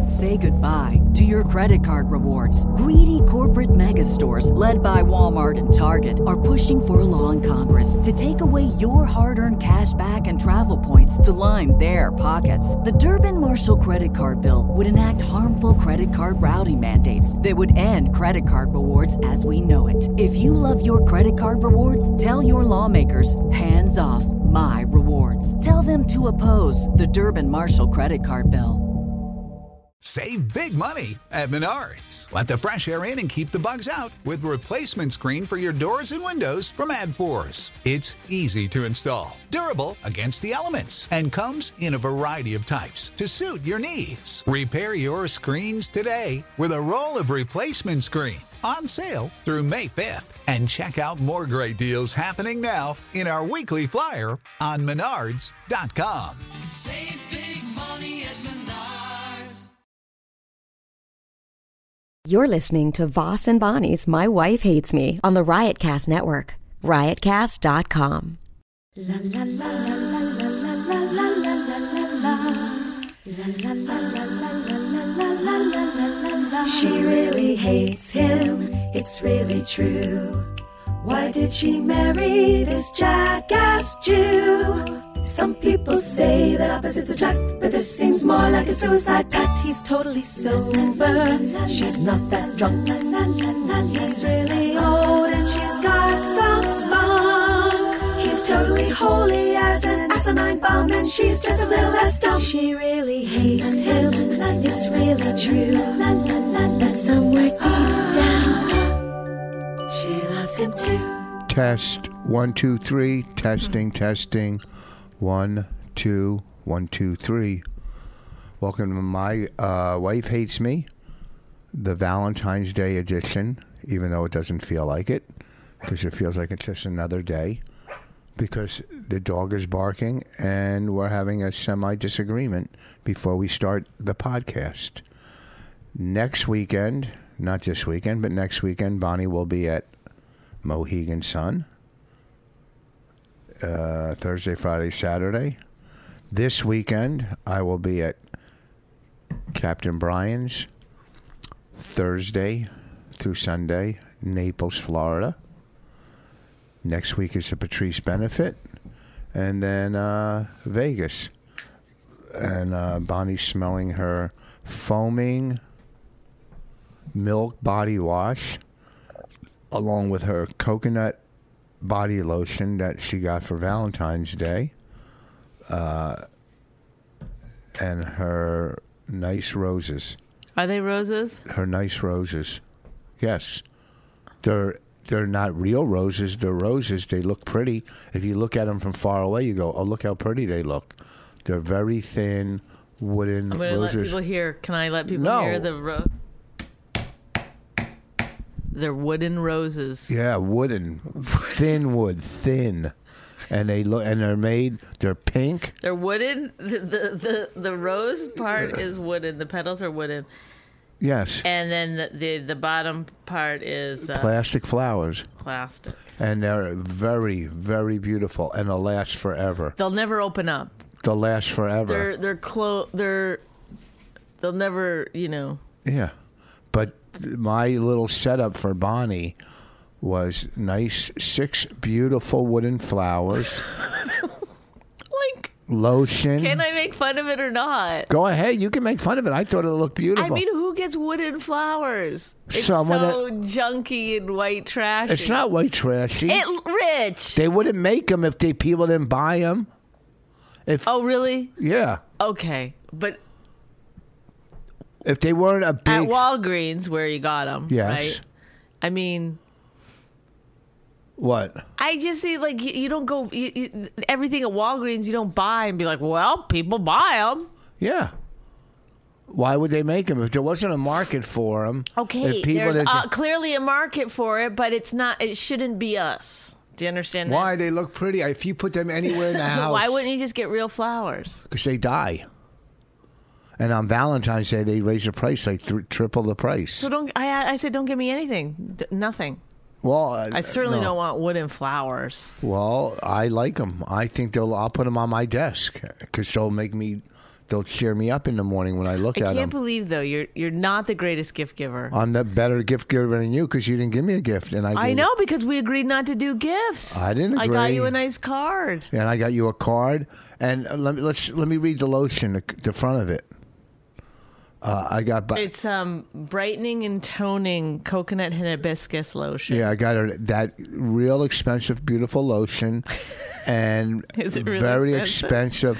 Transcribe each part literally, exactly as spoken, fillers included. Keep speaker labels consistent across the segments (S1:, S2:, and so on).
S1: Say goodbye to your credit card rewards. Greedy corporate mega stores, led by Walmart and Target, are pushing for a law in Congress to take away your hard-earned cash back and travel points to line their pockets. The Durbin-Marshall credit card bill would enact harmful credit card routing mandates that would end credit card rewards as we know it. If you love your credit card rewards, tell your lawmakers, hands off my rewards. Tell them to oppose the Durbin-Marshall credit card bill.
S2: Save big money at Menards. Let the fresh air in and keep the bugs out with replacement screen for your doors and windows from AdForce. It's easy to install, durable against the elements, and comes in a variety of types to suit your needs. Repair your screens today with a roll of replacement screen on sale through May fifth. And check out more great deals happening now in our weekly flyer on menards dot com.
S3: Save big money at Menards.
S4: You're listening to Voss and Bonnie's My Wife Hates Me on the Riotcast Network. riotcast dot com.
S5: La la la la la la la la la la la la la la la. She really hates him, it's really true. Why did she marry this jackass Jew? Some people say that opposites attract, but this seems more like a suicide pact. He's totally sober, she's not that drunk. He's really old and she's got some spunk. He's totally holy as an asinine bomb, and she's just a little less dumb. She really hates him, it's really true. But somewhere deep down, she loves him too.
S6: Test, one, two, three, testing, testing. One, two, one, two, three. Welcome to My uh, Wife Hates Me, the Valentine's Day edition, even though it doesn't feel like it, because it feels like it's just another day, because the dog is barking and we're having a semi-disagreement before we start the podcast. Next weekend, not this weekend, but next weekend, Bonnie will be at Mohegan Sun. Uh, Thursday, Friday, Saturday. This weekend, I will be at Captain Brian's Thursday through Sunday, Naples, Florida. Next week is the Patrice Benefit. And then uh, Vegas. And uh, Bonnie's smelling her foaming milk body wash along with her coconut body lotion that she got for Valentine's Day, uh, and her nice roses.
S7: Are they roses?
S6: Her nice roses. Yes. They're they're not real roses. They're roses. They look pretty. If you look at them from far away, you go, oh, look how pretty they look. They're very thin, wooden
S7: I'm going to
S6: roses.
S7: let people hear. Can I let people
S6: No.
S7: hear the ro- They're wooden roses.
S6: Yeah, wooden, thin wood, thin, and they look and they're made. They're pink.
S7: They're wooden. The the the, the rose part is wooden. The petals are wooden.
S6: Yes.
S7: And then the the, the bottom part is uh,
S6: Plastic flowers.
S7: plastic.
S6: And they're very, very beautiful, and they'll last forever.
S7: They'll never open up.
S6: They'll last forever.
S7: They're they're clo- They're they'll never you know.
S6: Yeah, but my little setup for Bonnie was nice, six beautiful wooden flowers,
S7: Like,
S6: lotion.
S7: can I make fun of it or not?
S6: Go ahead, you can make fun of it. I thought it looked beautiful.
S7: I mean, who gets wooden flowers? It's
S6: Someone
S7: so junky and white trash.
S6: It's not white trashy.
S7: It rich.
S6: They wouldn't make them if they people didn't buy them. If
S7: Oh, really?
S6: yeah,
S7: Okay, but
S6: if they weren't a
S7: at
S6: big
S7: Walgreens, where you got them,
S6: Yes.
S7: right? I mean,
S6: what?
S7: I just see like you, you don't go you, you, everything at Walgreens. You don't buy and be like, well, people buy them.
S6: Yeah. Why would they make them if there wasn't a market for them?
S7: Okay,
S6: if people
S7: there's
S6: that-
S7: uh, clearly a market for it, but it's not. It shouldn't be us. Do you understand that?
S6: Why? They look pretty. If you put them anywhere in the house.
S7: Why wouldn't you just get real flowers?
S6: Because they die. And on Valentine's Day, they raise the price like th- triple the price.
S7: So don't. I I said don't give me anything. D- nothing.
S6: Well, uh,
S7: I certainly
S6: no.
S7: don't want wooden flowers.
S6: Well, I like them. I think they'll. I'll put them on my desk because they'll make me they'll cheer me up in the morning when I look
S7: I
S6: at
S7: can't
S6: them.
S7: believe though you're you're not the greatest gift giver.
S6: I'm the better gift giver than you because you didn't give me a gift, and I.
S7: I
S6: gave
S7: know because we agreed not to do gifts.
S6: I didn't
S7: I got
S6: agree.
S7: you a nice card.
S6: And I got you a card, and uh, let me let's let me read the lotion, the, the front of it. Uh, I got. bu-
S7: It's um brightening and toning coconut hibiscus lotion.
S6: Yeah, I got a, that real expensive, beautiful lotion, and
S7: Is it really
S6: very
S7: expensive?
S6: expensive,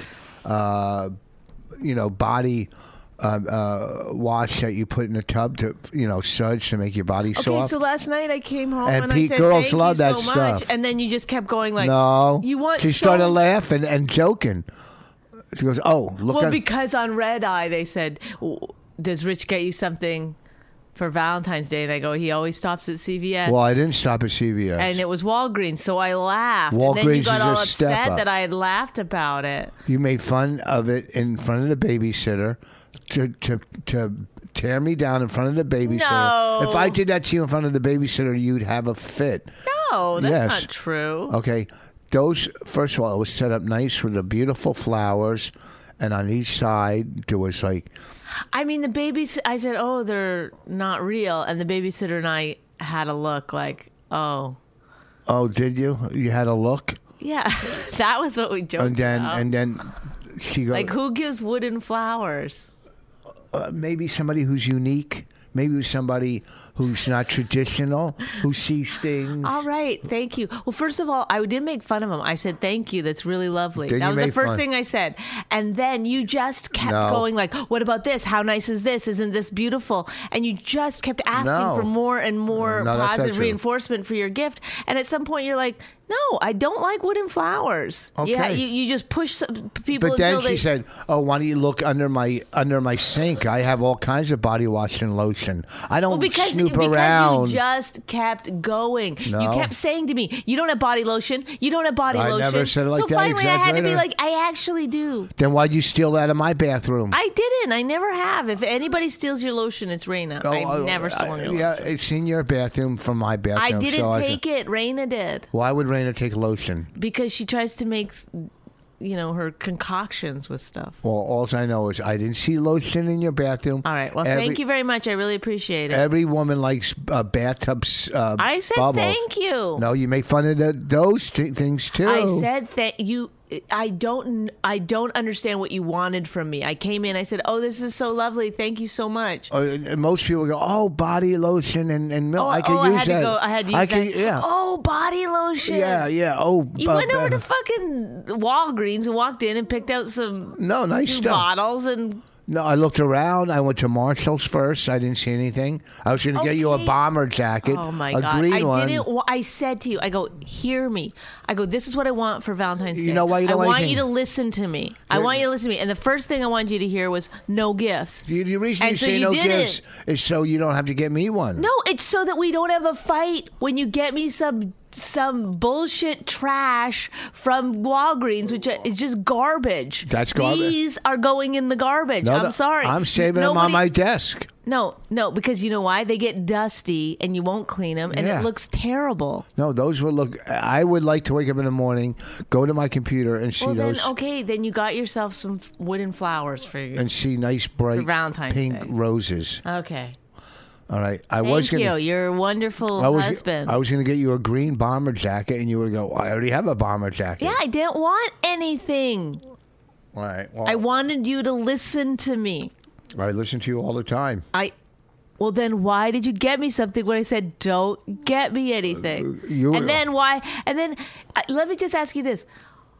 S6: uh, you know, body uh, uh, wash that you put in the tub to, you know, suds to make your body
S7: Okay,
S6: soft.
S7: so last night I came home
S6: And
S7: and,
S6: Pete,
S7: I said,
S6: girls
S7: "Thank
S6: love
S7: you
S6: that
S7: so much,"
S6: stuff.
S7: and then you just kept going like,
S6: no,
S7: you want."
S6: She
S7: so
S6: started laughing and joking. She goes, "Oh, look
S7: Well,
S6: at."
S7: because on Red Eye they said, "W- "Does Rich get you something for Valentine's Day?" And I go, "He always stops at C V S."
S6: well, I didn't stop at C V S.
S7: and it was Walgreens, so I laughed. and then you
S6: Walgreens
S7: got
S6: is a
S7: all
S6: step
S7: upset
S6: up.
S7: that I had laughed about it.
S6: You made fun of it in front of the babysitter to to to tear me down in front of the babysitter.
S7: No.
S6: If I did that to you in front of the babysitter, you'd have a fit.
S7: No, that's
S6: Yes.
S7: not true.
S6: Okay, those first of all, it was set up nice with the beautiful flowers, and on each side there was like
S7: I mean, the babies. I said, "Oh, they're not real," and the babysitter and I had a look like, "Oh,
S6: oh, did you? You had a look,
S7: yeah." That was what we joked
S6: and then
S7: about.
S6: and then she goes,
S7: Like, who gives wooden flowers?
S6: uh, maybe somebody who's unique, maybe somebody who's not traditional, who sees things.
S7: All right, thank you. Well, first of all, I didn't make fun of him. I said, "Thank you. That's really lovely."
S6: Then
S7: that
S6: you
S7: was the
S6: made
S7: first
S6: fun.
S7: thing I said. And then you just kept
S6: No.
S7: going like, "What about this? How nice is this? Isn't this beautiful?" And you just kept asking
S6: No.
S7: for more and more
S6: No, that's not
S7: positive
S6: true.
S7: reinforcement for your gift. And at some point, you're like, "No, I don't like wooden flowers." Yeah,
S6: Okay.
S7: you, you just push some people
S6: But then
S7: until
S6: she
S7: they.
S6: said, "Oh, why don't you look under my under my sink? I have all kinds of body wash and lotion. I don't
S7: Well, because,
S6: snoop
S7: because
S6: around."
S7: you just kept going. You
S6: No.
S7: kept saying to me, "You don't have body lotion. You don't have body
S6: I
S7: lotion."
S6: never said it like
S7: so
S6: that,
S7: finally, I had to be
S6: exaggerator.
S7: like, "I actually do."
S6: Then why'd you steal that out of my bathroom?
S7: I didn't. I never have. If anybody steals your lotion, it's Raina.
S6: Oh,
S7: I've
S6: oh,
S7: never
S6: I-
S7: stolen your
S6: Yeah,
S7: lotion.
S6: it's in your bathroom from my bathroom.
S7: I didn't
S6: so
S7: take it. Raina did
S6: Why would Raina take lotion?
S7: because she tries to make, you know, her concoctions with stuff.
S6: Well, all I know is I didn't see lotion in your bathroom.
S7: All right. Well,
S6: Every-
S7: thank you very much. I really appreciate it.
S6: Every woman likes uh, bathtubs. Uh,
S7: I said
S6: bubbles.
S7: thank you.
S6: No, you make fun of the, those t- things too.
S7: I said thank you. I don't. I don't understand what you wanted from me. I came in. I said, "Oh, this is so lovely. Thank you so much."
S6: Uh, and most people go, "Oh, body lotion and, and milk.
S7: Oh,
S6: I can
S7: oh,
S6: use
S7: I had
S6: that.
S7: to go. I had to use
S6: I can,
S7: that.
S6: Yeah.
S7: Oh, body lotion.
S6: Yeah, yeah. Oh,
S7: You
S6: uh,
S7: went over
S6: uh,
S7: to fucking Walgreens and walked in and picked out some
S6: No, nice
S7: two
S6: stuff.
S7: bottles and
S6: No, I looked around. I went to Marshall's first. I didn't see anything. I was going to get you a
S7: Okay.
S6: bomber jacket.
S7: oh my
S6: a
S7: god!
S6: green
S7: I
S6: one.
S7: didn't. wa- I said to you, I go, hear me. I go, this is what I want for Valentine's Day.
S6: You know why you don't
S7: I
S6: want
S7: want
S6: anything?
S7: you to listen to me. I
S6: Wait.
S7: want you to listen to me. And the first thing I wanted you to hear was no gifts.
S6: The, the reason
S7: And
S6: you
S7: so
S6: say
S7: you
S6: no
S7: didn't.
S6: gifts is so you don't have to get me one.
S7: No, it's so that we don't have a fight when you get me some some bullshit trash from Walgreens, which is just garbage.
S6: That's garbage.
S7: These are going in the garbage.
S6: No,
S7: I'm
S6: no,
S7: sorry.
S6: I'm saving them
S7: Nobody-
S6: on my desk.
S7: No, no, because you know why? They get dusty and you won't clean them, and
S6: Yeah.
S7: it looks terrible.
S6: No, those would look. I would like to wake up in the morning, go to my computer, and see
S7: Well, then,
S6: those,
S7: okay, then you got yourself some wooden flowers for you.
S6: and see nice bright
S7: For Valentine's
S6: pink
S7: Day.
S6: rose.
S7: Okay.
S6: All right, I
S7: Thank
S6: was
S7: you.
S6: gonna.
S7: You're a wonderful
S6: I was,
S7: husband.
S6: I was going to get you a green bomber jacket, and you would go, I already have a bomber jacket.
S7: yeah, I didn't want anything.
S6: All right. Well,
S7: I wanted you to listen to me.
S6: I listen to you all the time.
S7: I well then why did you get me something when I said don't get me anything?
S6: You-
S7: and then why and then uh, let me just ask you this.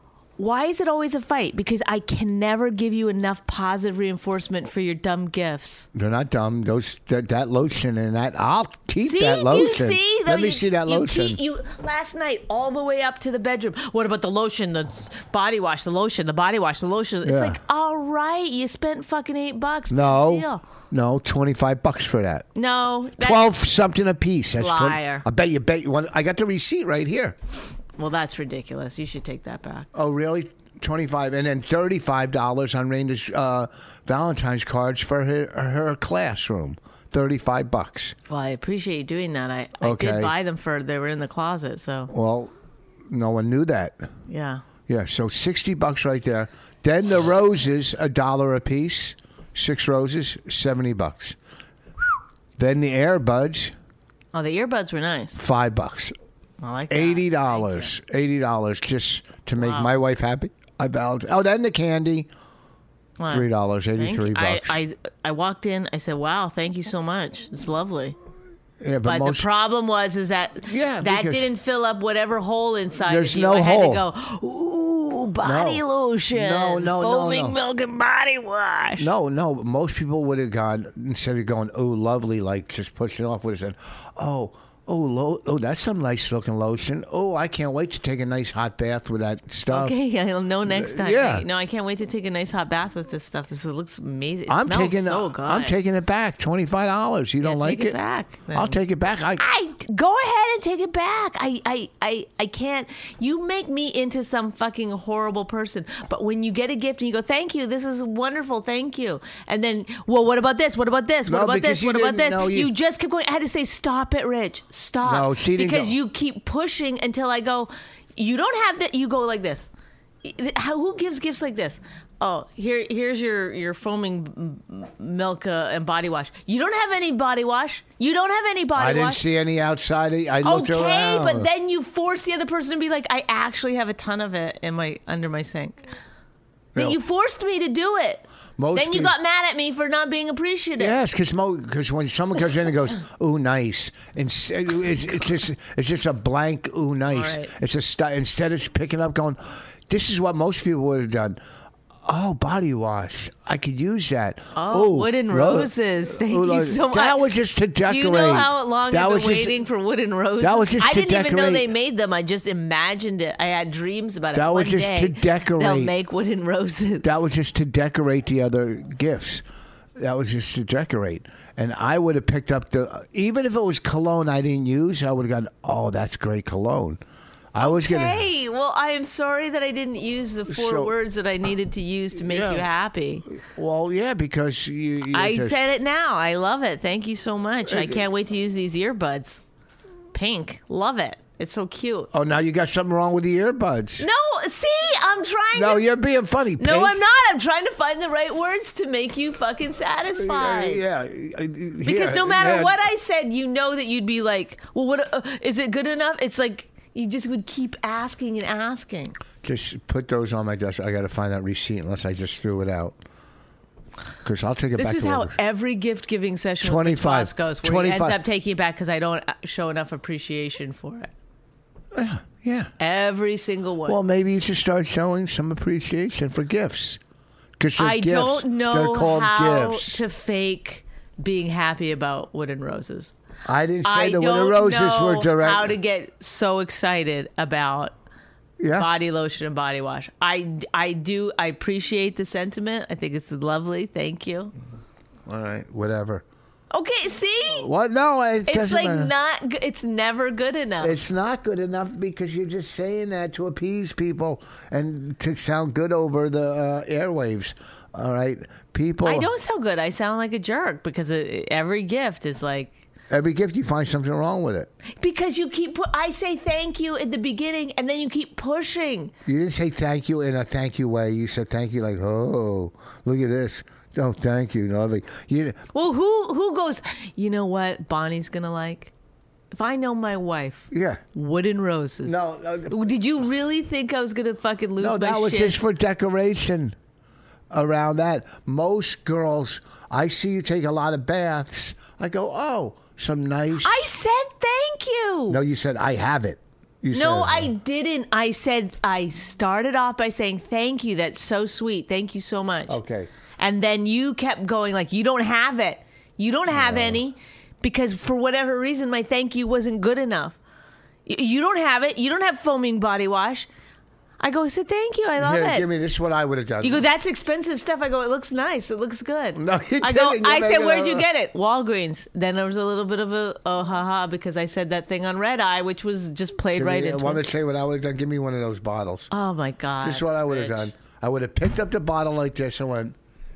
S7: Why is it always a fight? Because I can never give you enough positive reinforcement for your dumb gifts.
S6: They're not dumb. Those that, that lotion and that I'll keep
S7: See,
S6: that
S7: you
S6: lotion.
S7: see?
S6: Let
S7: Though
S6: me
S7: you-
S6: see that
S7: you
S6: lotion.
S7: keep- you last night all the way up to the bedroom. What about the lotion, the body wash, the lotion, the body wash, the lotion? It's
S6: Yeah.
S7: like, all right, you spent fucking eight bucks. Big deal.
S6: no, no, twenty five bucks for that.
S7: No, that's,
S6: Twelve something a piece. That's twenty
S7: Liar.
S6: I bet you bet you. I got the receipt right here.
S7: Well, that's ridiculous. You should take that back.
S6: Oh, really? Twenty-five, and then thirty-five dollars on Raina's uh, Valentine's cards for her, her classroom. Thirty-five bucks.
S7: Well, I appreciate you doing that. I, I
S6: Okay.
S7: did buy them for they were in the closet, so
S6: Well, no one knew that.
S7: yeah.
S6: Yeah, so sixty bucks right there. Then the roses, a dollar a piece. Six roses, seventy bucks. Then the earbuds,
S7: Oh, the earbuds were nice.
S6: five bucks.
S7: I like that.
S6: Eighty dollars. Eighty dollars just to make
S7: Wow.
S6: my wife happy. I bowed. Oh, then the candy,
S7: Wow.
S6: three dollars,
S7: Thank
S6: eighty-three
S7: you. I,
S6: bucks.
S7: I I walked in. I said, "Wow, thank you so much. It's lovely."
S6: yeah,
S7: But
S6: most,
S7: the problem was is that
S6: Yeah,
S7: that
S6: because-
S7: didn't fill up whatever hole inside
S6: There's
S7: of you.
S6: no
S7: I had
S6: hole.
S7: to go, ooh, body
S6: No.
S7: lotion,
S6: No, no, no,
S7: foaming
S6: no.
S7: milk and body wash.
S6: No, no. Most people would have gone instead of going, "Oh, lovely," like just pushing off. Would have said, "Oh, oh, lo- oh, that's some nice looking lotion. Oh, I can't wait to take a nice hot bath with that stuff."
S7: Okay, I'll know next time.
S6: Yeah.
S7: No, I can't wait to take a nice hot bath with this stuff. This looks amazing. It
S6: I'm
S7: smells
S6: taking.
S7: so good.
S6: I'm taking it back. Twenty five dollars. You
S7: Yeah,
S6: don't like
S7: take it back, then.
S6: I'll take it back. I.
S7: I go ahead and take it back. I, I, I, I can't. You make me into some fucking horrible person. But when you get a gift and you go, "Thank you, this is wonderful, thank you," and then, well, what about this? What about this? What
S6: No,
S7: about
S6: because
S7: this?
S6: you
S7: What about
S6: didn't
S7: this?
S6: know you-
S7: You just kept going. I had to say, "Stop it, Rich. Stop."
S6: No, she didn't
S7: because
S6: go.
S7: you keep pushing until I go. You don't have that. You go like this. How, who gives gifts like this? Oh, here, here's your your foaming m- milk uh, and body wash. You don't have any body wash. You don't have any body
S6: I didn't
S7: wash.
S6: see any outside. I looked
S7: Okay,
S6: around.
S7: but then you force the other person to be like, I actually have a ton of it in my under my sink. Then
S6: No.
S7: you forced me to do it.
S6: Most
S7: then you
S6: people-
S7: got mad at me for not being appreciative.
S6: Yes, because when someone comes in and goes, "Ooh, nice," instead it's, it's just it's just a blank "Ooh, nice."
S7: All right.
S6: It's a stu- instead of picking up, going, "This is what most people would have done." Oh, body wash! I could use that.
S7: Oh,
S6: Ooh,
S7: wooden
S6: ro-
S7: roses. Thank
S6: ooh,
S7: you
S6: like-
S7: so much.
S6: That was just to decorate.
S7: Do you know how long
S6: That
S7: I've
S6: was
S7: been
S6: just-
S7: waiting for wooden roses?
S6: That was just
S7: I
S6: to
S7: didn't even know
S6: decorate.
S7: they made them. I just imagined it. I had dreams about it.
S6: That was
S7: One
S6: just
S7: day,
S6: to decorate.
S7: They'll make wooden roses.
S6: That was just to decorate the other gifts. That was just to decorate. And I would have picked up the, even if it was cologne I didn't use, I would have gone, "Oh, that's great cologne." I was going to.
S7: Hey, well, I am sorry that I didn't use the four
S6: So-
S7: words that I needed to use to make
S6: Yeah.
S7: you happy.
S6: Well, yeah, because you. you
S7: I
S6: just,
S7: said it now. I love it. Thank you so much. I can't wait to use these earbuds. Pink. Love it. It's so cute.
S6: Oh, now you got something wrong with the earbuds.
S7: No, see, I'm trying
S6: No,
S7: to.
S6: you're being funny.
S7: No,
S6: Pink.
S7: I'm not. I'm trying to find the right words to make you fucking satisfied.
S6: Yeah,
S7: Because no matter what I said, you know that you'd be like, well, what uh, is it good enough? It's like you just would keep asking and asking.
S6: Just put those on my desk. I got to find that receipt unless I just threw it out. Because I'll take it
S7: This
S6: back
S7: is
S6: to
S7: how
S6: order.
S7: every gift giving session with
S6: twenty-five.
S7: Boss goes, where he ends
S6: twenty-five.
S7: up taking it back because I don't uh, show enough appreciation for it.
S6: Yeah.
S7: Every single one.
S6: Well, maybe you should start showing some appreciation for gifts. Because
S7: I
S6: gifts.
S7: don't know
S6: They're called
S7: how
S6: gifts.
S7: to fake being happy about wooden roses.
S6: I didn't say
S7: I
S6: the
S7: don't
S6: Winter Roses
S7: know
S6: were direct.
S7: how to get so excited about
S6: yeah.
S7: body lotion and body wash. I, I do. I appreciate the sentiment. I think it's lovely. Thank you.
S6: All right, whatever.
S7: Okay, see?
S6: What? No, it
S7: It's
S6: doesn't
S7: like
S6: matter.
S7: not. g- It's never good enough.
S6: It's not good enough because you're just saying that to appease people and to sound good over the uh, airwaves. All right, people.
S7: I don't sound good. I sound like a jerk because it, every gift is like.
S6: Every gift you find something wrong with it.
S7: Because you keep. Pu- I say thank you at the beginning, and then you keep pushing.
S6: You didn't say thank you in a thank you way. You said thank you like, oh, look at this. Oh, thank you. No, like, you.
S7: Well, who who goes? You know what Bonnie's gonna like? If I know my wife,
S6: Yeah.
S7: wooden roses.
S6: No, no,
S7: Did you really think I was gonna fucking lose
S6: no
S7: my
S6: that was
S7: shit?
S6: just for decoration. Around that, most girls, I see you take a lot of baths. I go, oh, some nice.
S7: I said thank you.
S6: No, you said I have it. You
S7: No,
S6: said,
S7: I didn't. I said I started off by saying thank you. That's so sweet. Thank you so much.
S6: Okay.
S7: And then you kept going like you don't have it. You don't have any because for whatever reason my thank you wasn't good enough. Y- You don't have it. You don't have foaming body wash. I go, I said thank you. I love
S6: Here,
S7: it.
S6: give me this. Is what I would have done.
S7: You go, that's expensive stuff. I go, it looks nice. It looks good.
S6: No, you
S7: I go,
S6: didn't. You're
S7: I said,
S6: making
S7: where'd
S6: a-
S7: you get it? Walgreens. Then there was a little bit of a oh ha ha because I said that thing on Red Eye, which was just played
S6: Give
S7: right
S6: me,
S7: into
S6: I want
S7: it.
S6: to say what I would have done. Give me one of those bottles.
S7: Oh my god!
S6: This is what I would have
S7: Rich.
S6: done. I would have picked up the bottle like this and went.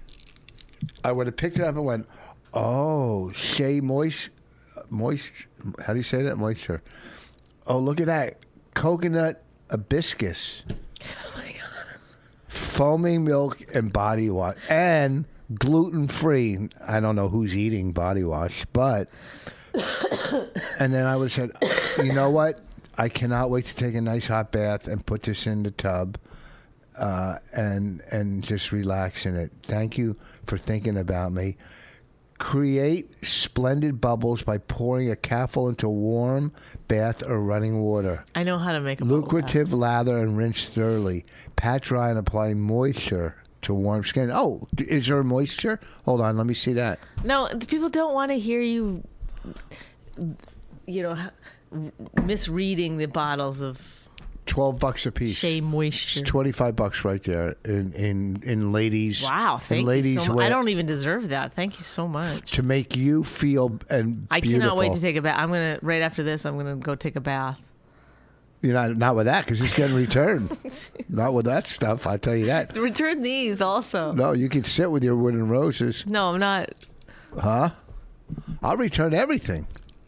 S6: I would have picked it up and went, oh, Shea Moist, Moist. How do you say that? Moisture. Oh, look at that coconut hibiscus.
S7: Oh my god!
S6: foaming milk and body wash and gluten free. I don't know who's eating body wash, but and then I would say, you know what? I cannot wait to take a nice hot bath and put this in the tub uh, and and just relax in it. Thank you for thinking about me. Create splendid bubbles by pouring a capful into warm bath or running water.
S7: I know how to make a bubble
S6: Lucrative lather and rinse thoroughly. Pat dry and apply moisture to warm skin. Oh, d- is there moisture? Hold on, let me see that.
S7: bath. No, the people don't want to hear you, you know, h- misreading the bottles of
S6: Twelve bucks a piece.
S7: shea
S6: It's
S7: moisture.
S6: twenty-five bucks right there in in in ladies.
S7: Wow,
S6: in
S7: thank
S6: ladies
S7: you so much.
S6: wear-
S7: I don't even deserve that. Thank you so much.
S6: to make you feel and
S7: I
S6: beautiful.
S7: cannot wait to take a bath. I'm gonna right after this. I'm gonna go take a bath.
S6: You're not not with that because it's getting returned. Not with that stuff. I tell you that.
S7: Return these also.
S6: No, you can sit with your wooden roses,
S7: No, I'm not.
S6: huh? I'll return everything.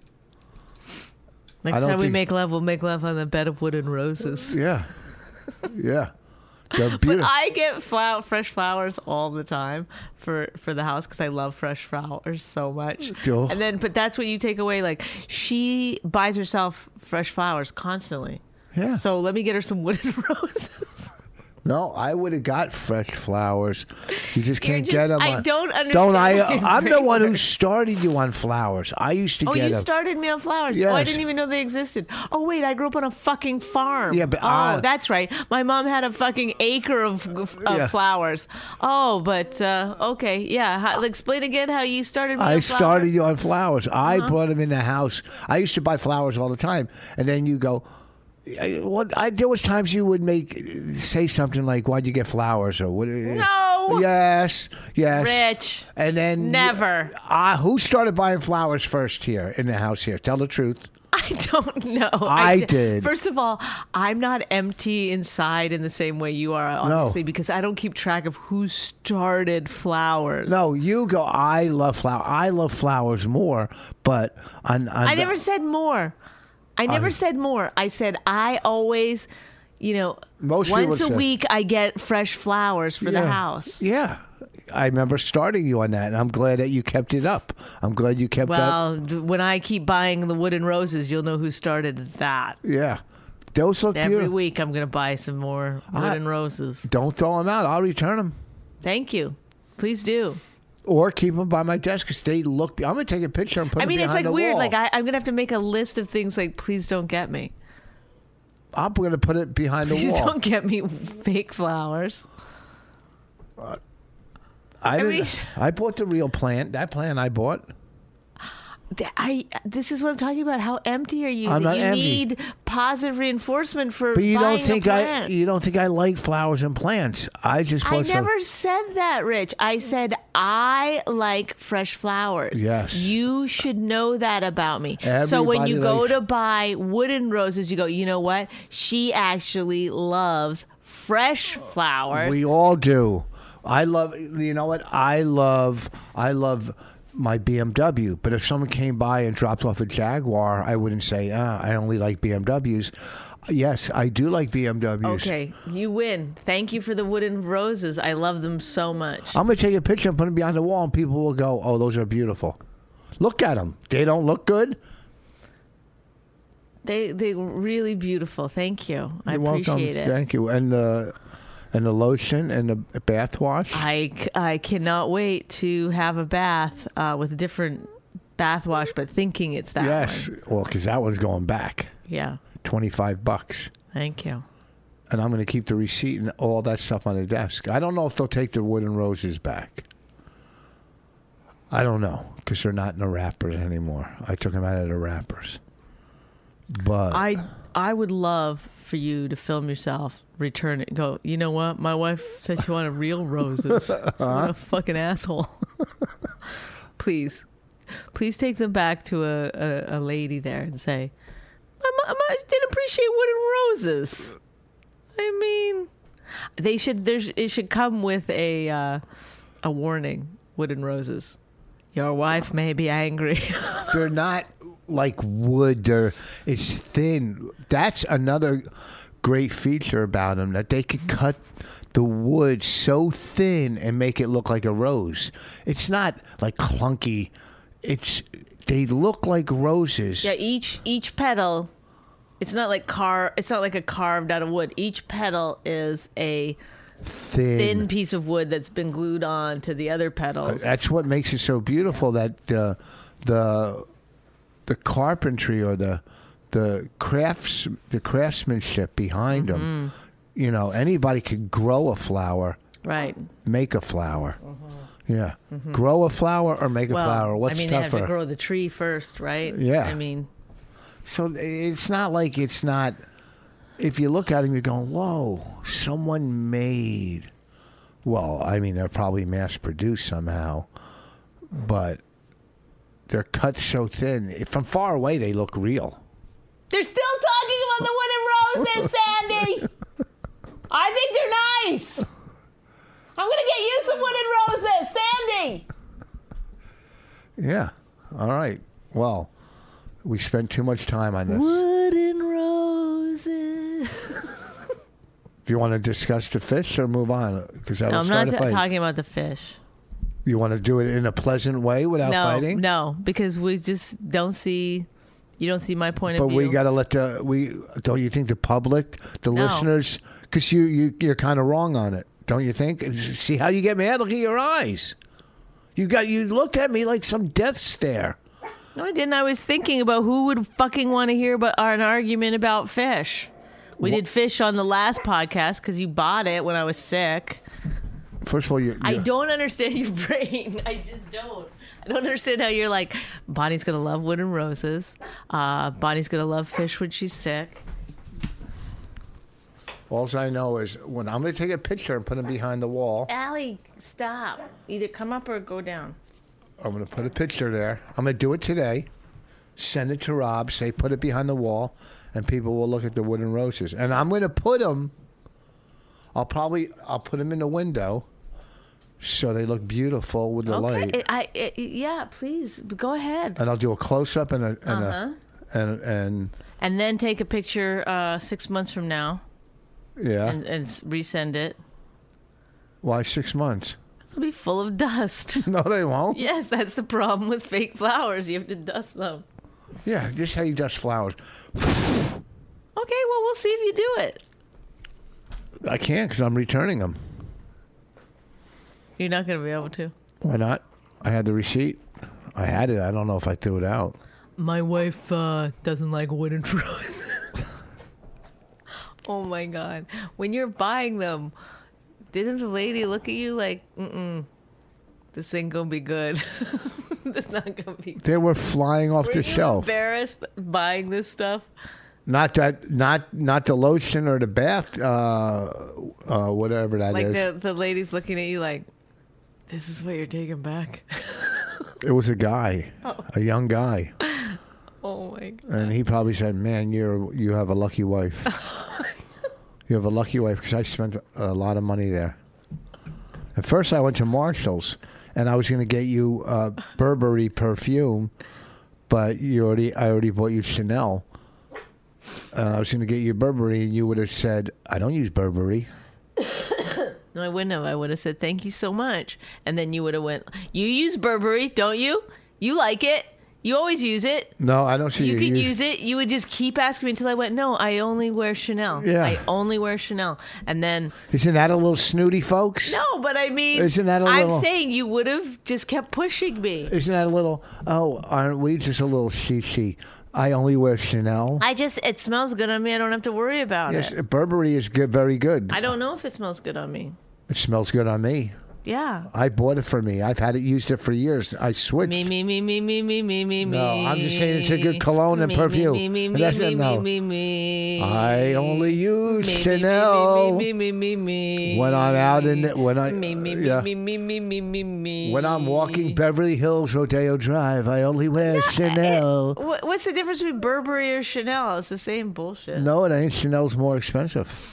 S6: I
S7: Next
S6: don't
S7: time we
S6: think-
S7: make love, we'll make love on the bed of wooden roses.
S6: Yeah, yeah. They're
S7: But
S6: beautiful.
S7: I get flower, fresh flowers all the time for, for the house because I love fresh flowers so much.
S6: Cool.
S7: And then, but that's what you take away. Like she buys herself fresh flowers constantly.
S6: Yeah.
S7: So let me get her some wooden roses.
S6: No, I would have got fresh flowers. You just
S7: You're
S6: can't
S7: just-
S6: get them.
S7: I
S6: on-
S7: don't understand
S6: Don't I?
S7: why you're
S6: I'm the one who
S7: bringing-
S6: started you on flowers. I used to
S7: Oh,
S6: get
S7: you
S6: them.
S7: started me on flowers. Oh, I
S6: Yes.
S7: didn't even know they existed. Oh, wait, I grew up on a fucking farm.
S6: Yeah, but,
S7: oh,
S6: uh,
S7: that's right. My mom had a fucking acre of, of
S6: Yeah.
S7: flowers. Oh, but uh, okay, yeah. How, explain again how you started me
S6: I
S7: on
S6: started
S7: flowers. Uh-huh.
S6: you on flowers. I brought them in the house. I used to buy flowers all the time, and then you go. I- What I there was times you would make say something like, "Why'd you get flowers?" or what?
S7: No.
S6: Yes, yes.
S7: Rich.
S6: And then
S7: Never.
S6: Uh, who started buying flowers first here in the house? Here, tell the truth.
S7: I don't know.
S6: I did.
S7: First of all, I'm not empty inside in the same way you are, obviously, because I don't keep track of who started flowers.
S6: No, you go. I love flower. I love flowers more, but on, on
S7: I never said more. I never
S6: I-
S7: said more. I said I always, you know,
S6: Most
S7: once
S6: people
S7: a
S6: say-
S7: week I get fresh flowers for the
S6: Yeah.
S7: house.
S6: Yeah. I remember starting you on that, and I'm glad that you kept it up. I'm glad you kept up.
S7: Well, th- when I keep buying the wooden roses, you'll know who started that.
S6: Yeah. Those look
S7: Every
S6: beautiful.
S7: week I'm going to buy some more wooden roses.
S6: Don't throw them out. I'll return them.
S7: Thank you. Please do.
S6: Or keep them by my desk because they look. I'm going to take a picture and put
S7: I
S6: them
S7: mean, it's
S6: behind
S7: like
S6: the
S7: weird.
S6: wall.
S7: Like I, I'm going to have to make a list of things like, please don't get me.
S6: I'm going to put it behind the
S7: Please
S6: wall.
S7: don't get me fake flowers.
S6: I, didn't,
S7: mean-
S6: I bought the real plant. That plant I bought.
S7: I. This is what I'm talking about. How empty are you?
S6: I'm
S7: that
S6: not
S7: you
S6: empty.
S7: need positive reinforcement for
S6: But you
S7: buying
S6: don't think
S7: a
S6: I.
S7: plant.
S6: You don't think I like flowers and plants. I just bought
S7: I
S6: some.
S7: never said that, Rich. I said I like fresh flowers.
S6: Yes.
S7: You should know that about me. so when
S6: Everybody
S7: you go
S6: likes-
S7: to buy wooden roses, you go, you know what? She actually loves fresh flowers.
S6: We all do. I love. You know what? I love. I love my B M W. But if someone came by and dropped off a Jaguar, I wouldn't say, ah, I only like B M Ws. Yes, I do like B M Ws.
S7: Okay, you win. Thank you for the wooden roses. I love them so much.
S6: I'm going to take a picture and put them behind the wall, and people will go, oh, those are beautiful. Look at them. They don't look good?
S7: They they really beautiful. Thank you. I
S6: You're
S7: appreciate
S6: welcome.
S7: it.
S6: Thank you. And the, and the lotion and the bath wash.
S7: I, c- I cannot wait to have a bath uh, with a different bath wash, but thinking it's that
S6: yes.
S7: one.
S6: Well, because that one's going back.
S7: Yeah.
S6: twenty-five bucks.
S7: Thank you.
S6: And I'm going to keep the receipt and all that stuff on the desk. I don't know if they'll take the wooden roses back. I don't know because they're not in the wrappers anymore. I took them out of the wrappers. But
S7: I I would love for you to film yourself, return it, and go, you know what? My wife said she wanted real roses. What a fucking asshole. Please. Please take them back to a, a, a lady there and say, I, I didn't appreciate wooden roses. I mean, they should. There's. It should come with a uh, a warning. Wooden roses. Your wife may be angry.
S6: they're not like wood. They're it's thin. That's another great feature about them that they could cut the wood so thin and make it look like a rose. It's not like clunky. It's they look like roses.
S7: Yeah, each each petal, it's not like car. It's not like a carved out of wood. Each petal is a
S6: Thin.
S7: thin piece of wood that's been glued on to the other petals.
S6: That's what makes it so beautiful. That the the the carpentry or the the crafts the craftsmanship behind
S7: Mm-hmm.
S6: them. You know, anybody could grow a flower,
S7: Right.
S6: make a flower. Yeah, grow a flower or make a
S7: Well,
S6: flower. What's
S7: I mean, they have
S6: tougher?
S7: to grow the tree first, right?
S6: Yeah.
S7: I mean,
S6: So it's not like it's not. If you look at them, you're going, "Whoa, someone made." Well, I mean, they're probably mass produced somehow, but they're cut so thin. From far away, they look real.
S7: they're still talking about the wooden roses, Sandy. I think they're nice. I'm gonna get you some wooden roses, Sandy.
S6: Yeah. All right. Well, we spent too much time on this.
S7: Wooden roses.
S6: Do you want to discuss the fish or move on? Because I will
S7: No, I'm
S6: start
S7: not
S6: a
S7: t-
S6: fight.
S7: talking about the fish.
S6: You want to do it in a pleasant way without
S7: no,
S6: fighting?
S7: no, because we just don't see. You don't see my point
S6: But
S7: of view.
S6: we got to let the we. Don't you think the public, the
S7: No.
S6: listeners, because you you you're kind of wrong on it, don't you think? See how you get mad? Look at your eyes. You got you looked at me like some death stare.
S7: No, I didn't. I was thinking about who would fucking want to hear about an argument about fish. We did fish on the last podcast because you bought it when I was sick.
S6: First of all, you.
S7: I
S6: you-
S7: don't understand your brain. I just don't. I don't understand how you're like, Bonnie's going to love wooden roses. Uh, Bonnie's going to love fish when she's sick.
S6: All I know is when I'm going to take a picture and put it behind the wall.
S7: Allie, stop. Either come up or go down.
S6: I'm going to put a picture there. I'm going to do it today. Send it to Rob. Say put it behind the wall, and people will look at the wooden roses. And I'm going to put them. I'll probably I'll put them in the window, so they look beautiful with the light.
S7: Okay. I, I, yeah, please go ahead.
S6: And I'll do a close up and a and
S7: Uh-huh.
S6: a and and
S7: And then take a picture uh, six months from now
S6: yeah.
S7: and, and s- resend it.
S6: Why six months?
S7: It'll be full of dust.
S6: No, they won't.
S7: Yes, that's the problem with fake flowers. You have to dust them.
S6: Yeah, this is how you dust flowers.
S7: Okay, well, we'll see if you do it.
S6: I can't because I'm returning them.
S7: You're not going to be able to.
S6: Why not? I had the receipt. I had it. I don't know if I threw it out.
S7: My wife uh, doesn't like wooden roses. Oh my God. When you're buying them, didn't the lady look at you like, mm-mm, this ain't going to be good? This not going to be good.
S6: They were flying off
S7: Were
S6: the
S7: you
S6: shelf.
S7: embarrassed buying this stuff?
S6: Not that, not not the lotion or the bath, uh, uh, whatever that
S7: Like
S6: is.
S7: the, the lady's looking at you like, this is what you're taking back?
S6: It was a guy, a young guy,
S7: Oh my God.
S6: and he probably said, "Man, you're you have a lucky wife. You have a lucky wife because I spent a lot of money there." At first, I went to Marshalls, and I was going to get you uh, Burberry perfume, but you already I already bought you Chanel. Uh, I was going to get you Burberry, and you would have said, "I don't use Burberry."
S7: No, I wouldn't have. I would have said, thank you so much. And then you would have went, you use Burberry, don't you? You like it. You always use it.
S6: No, I don't see
S7: You
S6: you.
S7: can
S6: use-
S7: use it. You would just keep asking me until I went, no, I only wear Chanel.
S6: Yeah.
S7: I only wear Chanel. And then,
S6: Isn't that a little snooty, folks?
S7: no, but I mean,
S6: Isn't that a
S7: I'm
S6: little-
S7: saying you would have just kept pushing me.
S6: Isn't that a little? Oh, aren't we just a little she-she? I only wear Chanel.
S7: I just, it smells good on me. I don't have to worry about
S6: Yes,
S7: it.
S6: Burberry is good, very good.
S7: I don't know if it smells good on me.
S6: It smells good on me.
S7: Yeah.
S6: I bought it for me. I've had it used it for years. I switched.
S7: Me, me, me, me, me, me, me, me, me.
S6: No, I'm just saying it's a good cologne and
S7: Me,
S6: perfume.
S7: Me, me,
S6: And
S7: me,
S6: that's
S7: me,
S6: it,
S7: me,
S6: no.
S7: me, me.
S6: I only use
S7: Me, me,
S6: Chanel
S7: Me, me, me, me, me.
S6: when I'm out in the, when I
S7: Me, me,
S6: yeah.
S7: me, me, me, me, me, me.
S6: when I'm walking Beverly Hills Rodeo Drive. I only wear Chanel.
S7: What- What's the difference between Burberry or Chanel? It's the same bullshit.
S6: No, it ain't. Chanel's more expensive.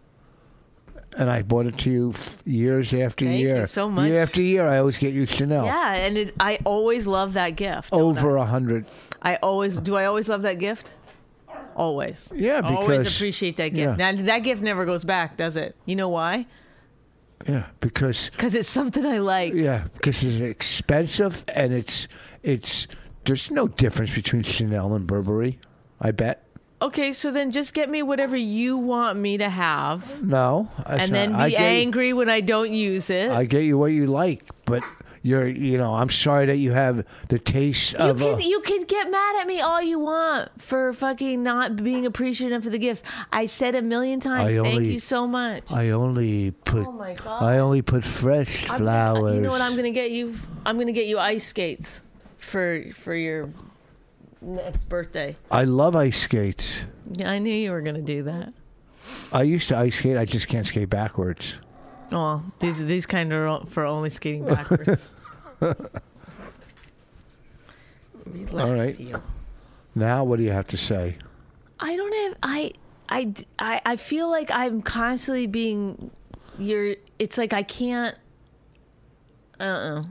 S6: And I bought it to you f- years after
S7: Thank
S6: year.
S7: you so much.
S6: Year after year, I always get you Chanel.
S7: Yeah, and it, I always love that gift. don't
S6: Over a hundred.
S7: I? I always do. I always love that gift. Always.
S6: Yeah,
S7: always
S6: because-
S7: appreciate that gift.
S6: yeah.
S7: Now that gift never goes back, does it? You know why?
S6: Yeah, because
S7: Because it's something I like.
S6: yeah, because it's expensive and it's it's there's no difference between Chanel and Burberry. I bet.
S7: Okay, so then just get me whatever you want me to have,
S6: No, that's
S7: and
S6: not-
S7: then
S6: I
S7: be
S6: get-
S7: angry when I don't use it.
S6: I get you what you like, but you're you know I'm sorry that you have the taste
S7: You
S6: of.
S7: can
S6: uh,
S7: you can get mad at me all you want for fucking not being appreciative of the gifts. I said a million times,
S6: I
S7: thank
S6: only-
S7: you so much.
S6: I only put.
S7: Oh my God.
S6: I only put fresh
S7: I'm
S6: flowers.
S7: Gonna, you know what I'm gonna get you? I'm gonna get you ice skates for for your next birthday.
S6: I love ice skates.
S7: Yeah, I knew you were gonna do that.
S6: I used to ice skate. I just can't skate backwards.
S7: Oh, these these kind are for only skating backwards. Relax,
S6: All right.
S7: you.
S6: Now, what do you have to say?
S7: I don't have I, I I I feel like I'm constantly being you're it's like I can't uh-uh.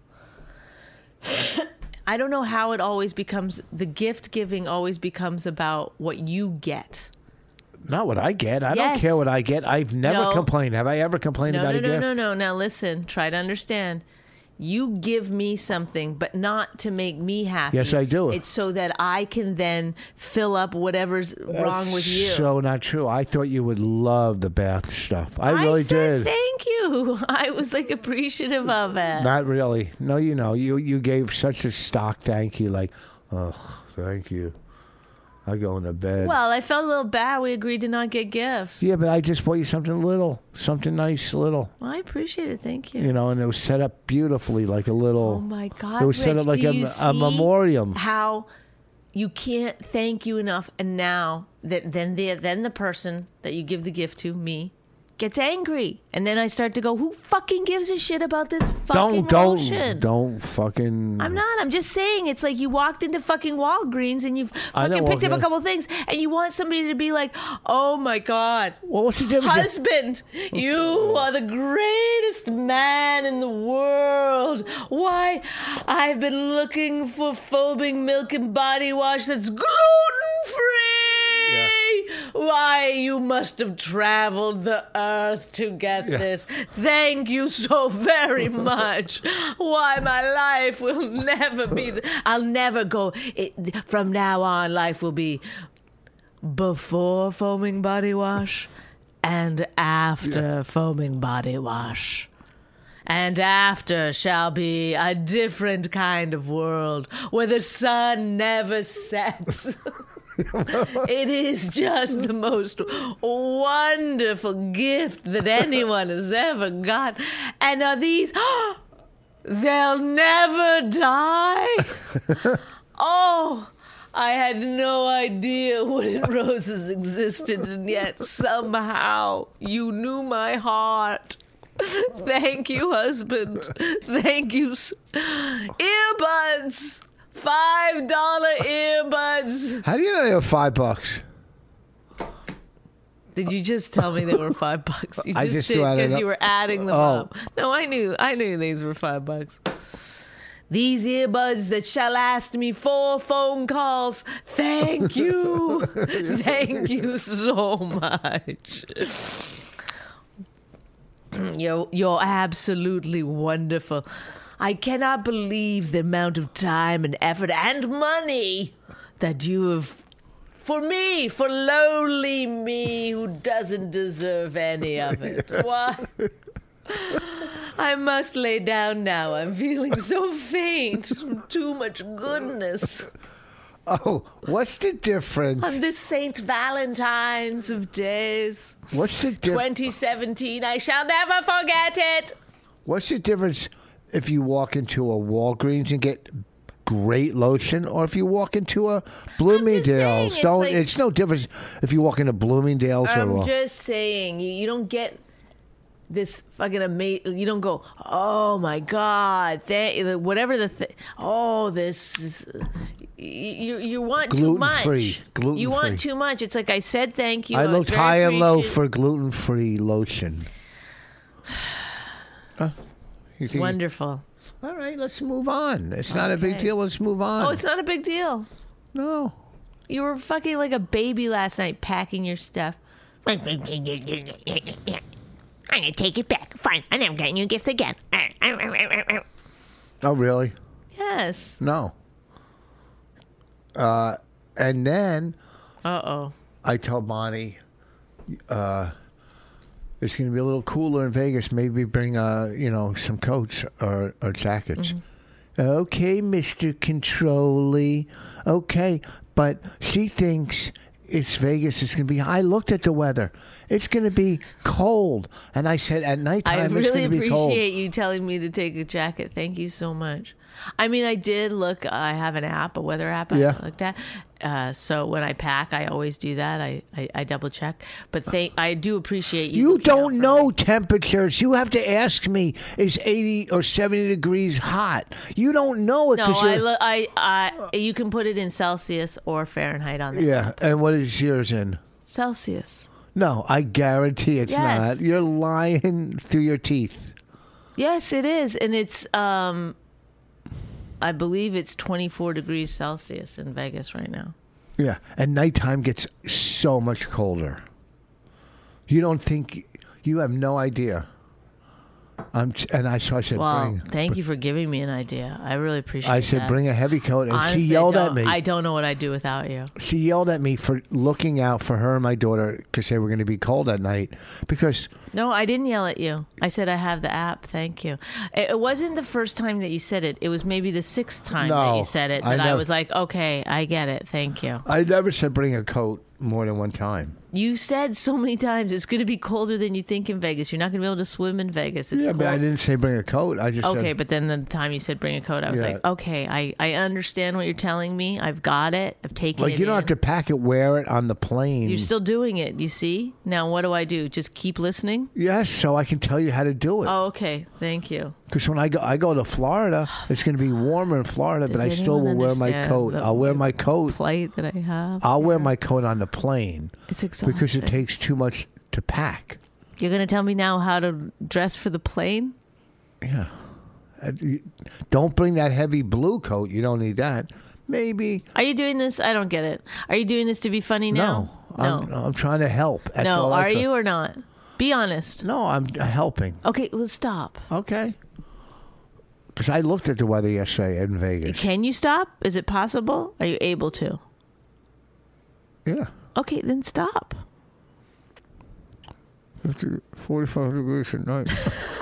S7: I don't know how it always becomes the gift giving always becomes about what you get.
S6: Not what I get. I don't
S7: Yes.
S6: care what I get. I've never
S7: No.
S6: complained. Have I ever complained
S7: No,
S6: about
S7: no,
S6: a
S7: no,
S6: gift?
S7: no, no. Now listen, try to understand. You give me something, but not to make me happy.
S6: Yes, I do.
S7: It's so that I can then fill up whatever's wrong with you.
S6: So not true. I thought you would love the bath stuff. I,
S7: I
S6: really
S7: said
S6: did.
S7: thank you. I was like appreciative of it.
S6: Not really. No, you know, you you gave such a stock thank you. Like, oh, thank you. I go into bed.
S7: Well, I felt a little bad. We agreed to not get gifts.
S6: Yeah, but I just bought you something little, something nice, little.
S7: Well, I appreciate it. Thank you.
S6: You know, and it was set up beautifully, like a little.
S7: Oh my God,
S6: It was set
S7: Rich,
S6: up like
S7: do
S6: a,
S7: you
S6: a
S7: see
S6: memoriam.
S7: How you can't thank you enough, and now that then the then the person that you give the gift to, me, gets angry, and then I start to go, "Who fucking gives a shit about this fucking
S6: Don't don't
S7: lotion?"
S6: don't fucking.
S7: I'm not. I'm just saying. It's like you walked into fucking Walgreens and you've
S6: I know
S7: fucking picked up a
S6: Walgreens.
S7: couple things, and you want somebody to be like, "Oh my God,
S6: Well, what's the difference?
S7: husband, you are the greatest man in the world. Why, I've been looking for foaming milk and body wash that's gluten free. Why, you must have traveled the earth to get this. Thank you so very much. Why, my life will never be. The, I'll never go. It, from now on, life will be before foaming body wash and after foaming body wash. And after shall be a different kind of world where the sun never sets. It is just the most wonderful gift that anyone has ever got. And are these, they'll never die? Oh, I had no idea wooden roses existed, and yet somehow you knew my heart. Thank you, husband. Thank you. s- Earbuds. Five dollar earbuds.
S6: How do you know they were five bucks?
S7: Did you just tell me they were five bucks? You
S6: I
S7: just
S6: just
S7: did
S6: threw out
S7: because
S6: a-
S7: you were adding them
S6: Oh.
S7: up. No, I knew. I knew these were five bucks. These earbuds that shall last me four phone calls. Thank you. Thank you so much. You're, you're absolutely wonderful. I cannot believe the amount of time and effort and money that you have for me, for lowly me who doesn't deserve any of it. Why? I must lay down now. I'm feeling so faint from too much goodness.
S6: Oh, what's the difference?
S7: On this Saint Valentine's of days,
S6: What's the difference?
S7: twenty seventeen, I shall never forget it.
S6: What's the difference if you walk into a Walgreens and get great lotion, or if you walk into a Bloomingdale's?
S7: saying, it's
S6: Don't.
S7: like-
S6: it's no difference if you walk into Bloomingdale's or.
S7: I'm
S6: a-
S7: just saying, you, you don't get this fucking amazing. You don't go, oh my God, thank, whatever the thing. Oh, this is. You, you want too much.
S6: Gluten-free. Gluten-free.
S7: You want too much. It's like I said thank you.
S6: I
S7: was
S6: looked
S7: very
S6: high and low
S7: appreciative.
S6: for gluten-free lotion. Huh? You
S7: It's
S6: think-
S7: wonderful.
S6: All right, let's move on. It's not a big
S7: Okay.
S6: deal. Let's move on.
S7: Oh, it's not a big deal.
S6: no.
S7: You were fucking like a baby last night packing your stuff. I'm going to take it back. Fine. And I'm getting you a gift again.
S6: Oh, really?
S7: Yes.
S6: No. Uh, and then
S7: Uh-oh.
S6: I told Bonnie, uh, it's going to be a little cooler in Vegas. Maybe bring, uh, you know, some coats or, or jackets. Mm-hmm. Okay, Mister Controlly. Okay, but she thinks it's Vegas. It's going to be. I looked at the weather. It's going to be cold, and I said at nighttime
S7: I
S6: it's
S7: really
S6: going to be cold.
S7: appreciate you telling me to take a jacket. Thank you so much. I mean, I did look. I have an app, a weather app. I
S6: Yeah.
S7: looked at. Uh, so when I pack, I always do that. I, I, I double check. But thank, I do appreciate you.
S6: You
S7: looking out
S6: don't
S7: for
S6: know
S7: me.
S6: temperatures. You have to ask me, is eighty or seventy degrees hot? You don't know it.
S7: No,
S6: 'cause
S7: I,
S6: you're-
S7: lo- I, I, you can put it in Celsius or Fahrenheit on there.
S6: Yeah, and what is yours in?
S7: Celsius.
S6: No, I guarantee it's
S7: Yes.
S6: not. You're lying through your teeth.
S7: Yes, it is, and it's. Um, I believe it's twenty-four degrees Celsius in Vegas right now.
S6: Yeah, and nighttime gets so much colder. You don't think, you have no idea. I'm, and I so I said,
S7: Well,
S6: bring.
S7: thank you for giving me an idea. I really appreciate it.
S6: I said,
S7: that.
S6: bring a heavy coat, and
S7: Honestly,
S6: she yelled
S7: I
S6: at
S7: don't-
S6: me.
S7: I don't know what I'd do without you.
S6: She yelled at me for looking out for her and my daughter because they were going to be cold at night. Because
S7: No, I didn't yell at you. I said I have the app. Thank you. It, it wasn't the first time that you said it. It was maybe the sixth time that
S6: No,
S7: you said it.
S6: I
S7: That I,
S6: never-
S7: was like, okay, I get it. Thank you.
S6: I never said bring a coat more than one time.
S7: You said so many times it's going to be colder than you think in Vegas. You're not going to be able to swim in Vegas. It's
S6: yeah, but I
S7: cold.
S6: didn't say bring a coat. I just
S7: Okay,
S6: said,
S7: but then the time you said bring a coat, I was
S6: Yeah.
S7: like, okay, I, I understand what you're telling me. I've got it. I've taken
S6: like
S7: it.
S6: you don't
S7: in.
S6: have to pack it, wear it on the plane.
S7: You're still doing it. You see? Now, what do I do? Just keep listening?
S6: Yes, so I can tell you how to do it.
S7: Oh, okay. Thank you.
S6: Because when I go, I go to Florida. It's going to be warmer in Florida, but I
S7: Does
S6: still will
S7: anyone
S6: wear my
S7: understand
S6: coat.
S7: the-
S6: I'll wear my coat.
S7: Plight that I have.
S6: I'll wear my coat on the plane
S7: It's exhausting.
S6: because it takes too much to pack.
S7: You're going to tell me now how to dress for the plane?
S6: Yeah. Uh, you- Don't bring that heavy blue coat. You don't need that. Maybe.
S7: Are you doing this? I don't get it. Are you doing this to be funny now?
S6: No. I'm, I'm trying to help. That's
S7: no,
S6: all I
S7: are
S6: try-
S7: you or not? Be honest.
S6: No, I'm helping.
S7: Okay, well, stop.
S6: Okay. Because I looked at the weather yesterday in Vegas.
S7: Can you stop? Is it possible? Are you able to?
S6: Yeah.
S7: Okay, then stop.
S6: fifty, forty-five degrees at night.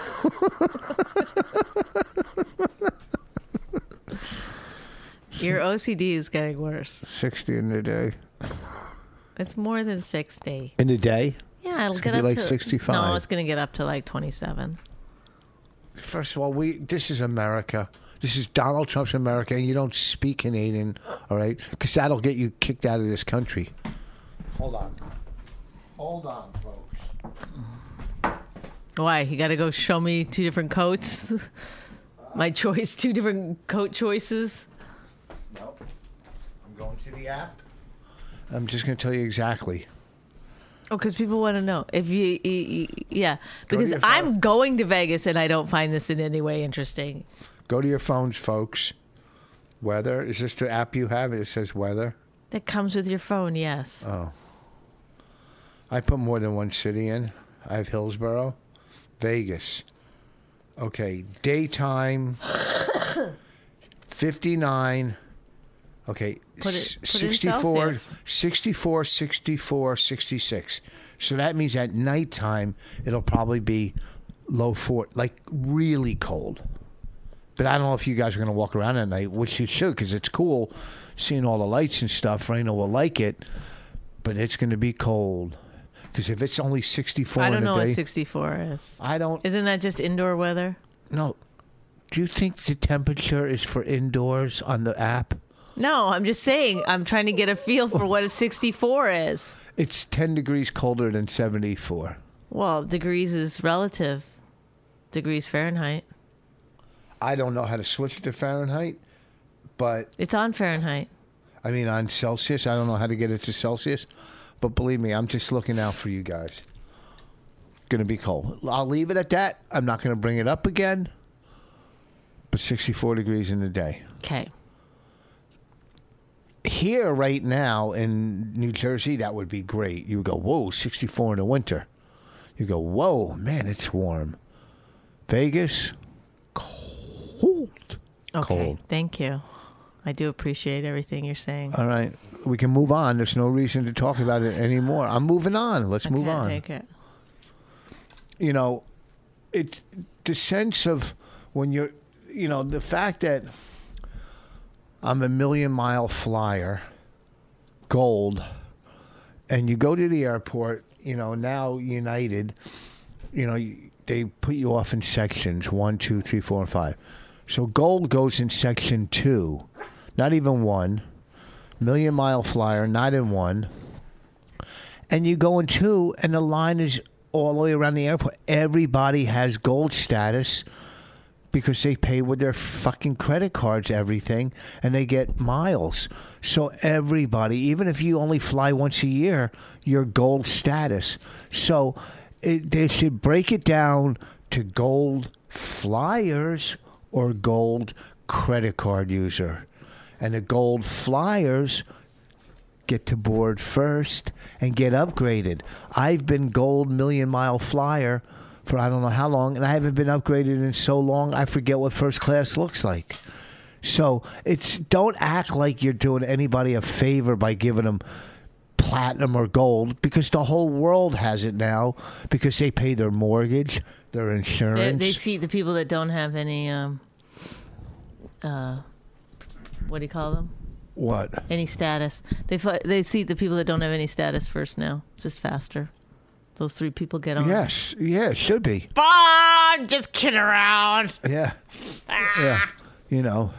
S7: Your O C D is getting worse.
S6: sixty in the day.
S7: It's more than sixty.
S6: In the day?
S7: Yeah, it'll
S6: It's
S7: get
S6: gonna
S7: up
S6: be like
S7: to
S6: sixty-five.
S7: No, it's going to get up to like twenty-seven.
S6: First of all, we this is America. This is Donald Trump's America, and you don't speak Canadian, all right? Because that'll get you kicked out of this country. Hold on. Hold on, folks.
S7: Why? You got to go show me two different coats? My choice, two different coat choices?
S6: Nope. I'm going to the app. I'm just going to tell you exactly.
S7: Oh, because people want to know. If you, you, you yeah.
S6: Go to
S7: Because
S6: your phone.
S7: I'm going to Vegas and I don't find this in any way interesting.
S6: Go to your phones, folks. Weather. Is this the app you have? It says weather.
S7: That comes with your phone, yes.
S6: Oh. I put more than one city in. I have Hillsborough, Vegas. Okay, daytime, fifty-nine. Okay,
S7: Put it-
S6: s-
S7: put it in
S6: sixty-four,
S7: Celsius.
S6: sixty-four, sixty-four, sixty-six. So that means at nighttime, it'll probably be low four, like really cold. But I don't know if you guys are going to walk around at night, which you should, because it's cool seeing all the lights and stuff. Raina will like it, but it's going to be cold. Because if it's only sixty-four
S7: I don't
S6: in
S7: know
S6: a day,
S7: what sixty-four is.
S6: I don't
S7: Isn't that just indoor weather?
S6: know. Do you think the temperature is for indoors on the app?
S7: No, I'm just saying. I'm trying to get a feel for what a sixty-four is.
S6: It's ten degrees colder than seventy-four.
S7: Well, degrees is relative. Degrees Fahrenheit.
S6: I don't know how to switch it to Fahrenheit, but
S7: It's on Fahrenheit.
S6: I mean on Celsius. I don't know how to get it to Celsius. But believe me, I'm just looking out for you guys. Going to be cold. I'll leave it at that. I'm not going to bring it up again. But sixty-four degrees in the day.
S7: Okay.
S6: Here right now in New Jersey, that would be great. You would go, whoa, sixty-four in the winter. You go, whoa, man, it's warm. Vegas, cold.
S7: Okay,
S6: Cold.
S7: thank you. I do appreciate everything you're saying.
S6: All right. We can move on. There's no reason to talk about it anymore. I'm moving on. Let's
S7: I
S6: move
S7: can't
S6: on.
S7: take it.
S6: You know, it the sense of when you're, you know, the fact that I'm a million mile flyer, gold, and you go to the airport, you know, now United, you know, they put you off in sections one, two, three, four, and five. So gold goes in section two, not even one. Million mile flyer, not in one. And you go in two, and the line is all the way around the airport. Everybody has gold status because they pay with their fucking credit cards, everything, and they get miles. So everybody, even if you only fly once a year, you're gold status. So it, they should break it down to gold flyers or gold credit card user. And the gold flyers get to board first and get upgraded. I've been gold million mile flyer for I don't know how long, and I haven't been upgraded in so long I forget what first class looks like. So it's don't act like you're doing anybody a favor by giving them platinum or gold, because the whole world has it now because they pay their mortgage, their insurance.
S7: They, they see the people that don't have any, um, uh, what do you call them?
S6: What?
S7: Any status. They fi- they see the people that don't have any status first now. It's just faster. Those three people get on.
S6: Yes. Yeah, it should be.
S7: I'm just kidding around.
S6: Yeah. Yeah. You know,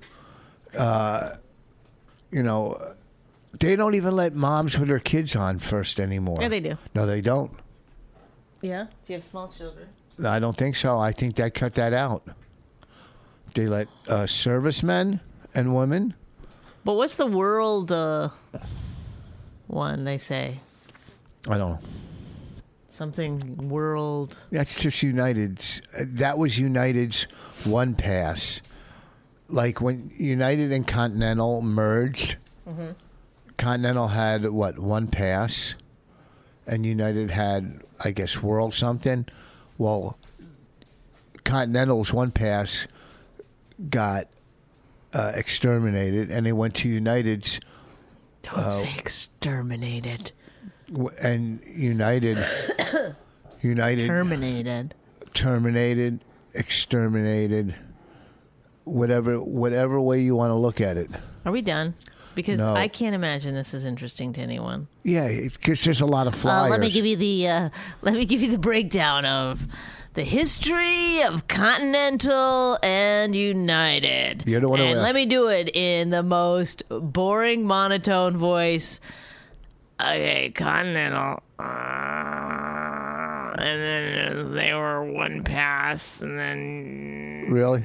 S6: uh, you know, they don't even let moms with their kids on first anymore.
S7: Yeah, they do.
S6: No, they don't.
S7: Yeah, if you have small children.
S6: I don't think so. I think they cut that out. They let uh, servicemen and women.
S7: But what's the world uh, one they say?
S6: I don't know.
S7: Something world.
S6: That's just United's. That was United's one pass. Like when United and Continental merged, mm-hmm. Continental had, what, one pass? And United had, I guess, World something. Well, Continental's one pass got uh, exterminated, and they went to United's.
S7: Don't
S6: uh,
S7: say exterminated.
S6: And United, United
S7: Terminated.
S6: terminated, exterminated, whatever, whatever way you want to look at it.
S7: Are we done? Because
S6: No.
S7: I can't imagine this is interesting to anyone.
S6: Yeah, because there's a lot of flyers.
S7: Uh, let me give you the uh, let me give you the breakdown of the history of Continental and United.
S6: You're the one who
S7: and
S6: asked.
S7: let me do it in the most boring monotone voice. Okay, Continental, uh, and then they were one pass, and then
S6: Really?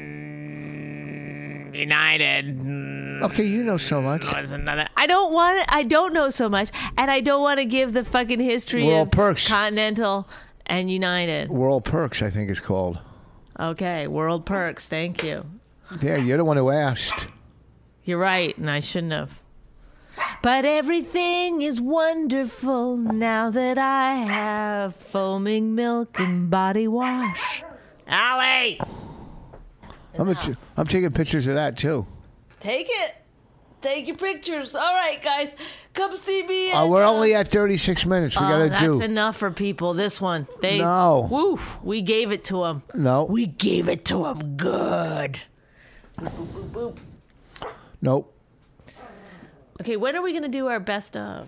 S7: United.
S6: Okay, you know so much.
S7: Was another. I don't want. I don't know so much, and I don't want to give the fucking history
S6: World
S7: of
S6: Perks.
S7: Continental and United.
S6: World Perks, I think it's called.
S7: Okay, World Perks. Thank you.
S6: Yeah, you're the one who asked.
S7: You're right, and I shouldn't have. But everything is wonderful now that I have foaming milk and body wash. Allie,
S6: I'm, a t- I'm taking pictures of that too.
S7: take it. Take your pictures. All right, guys, come see me.
S6: Uh,
S7: at,
S6: we're
S7: uh,
S6: only at thirty-six minutes. We
S7: Oh,
S6: gotta
S7: that's
S6: do.
S7: enough for people. This one, they
S6: No.
S7: Woof, we gave it to them.
S6: No.
S7: We gave it to them good. Boop, boop, boop, boop.
S6: Nope.
S7: Okay, when are we gonna do our best of?